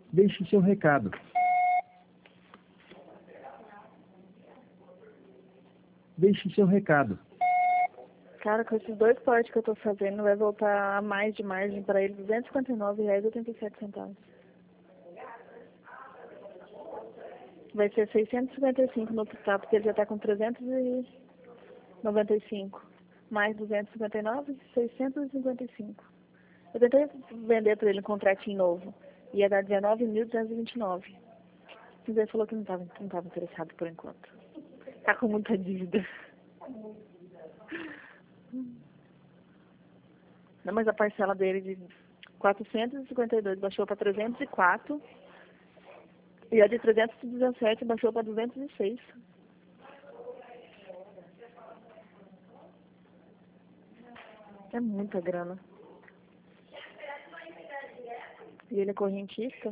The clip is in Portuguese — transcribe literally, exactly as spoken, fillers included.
Deixe seu recado. Deixe seu recado. Cara, com esses dois portes que eu tô fazendo, vai voltar a mais de margem para ele, duzentos e cinquenta e nove reais e oitenta e sete centavos. Vai ser seiscentos e cinquenta e cinco no total, porque ele já tá com trezentos e noventa e cinco. Mais duzentos e cinquenta e nove, seiscentos e cinquenta e cinco. Eu tentei vender para ele um contratinho novo. Ia dar dezenove mil duzentos e vinte e nove. Mas ele falou que não estava não tava interessado por enquanto. Tá com muita dívida. Não, mas a parcela dele de quatrocentos e cinquenta e dois baixou para trezentos e quatro. E a de trezentos e dezessete baixou para duzentos e seis. É muita grana. E ele é correntista.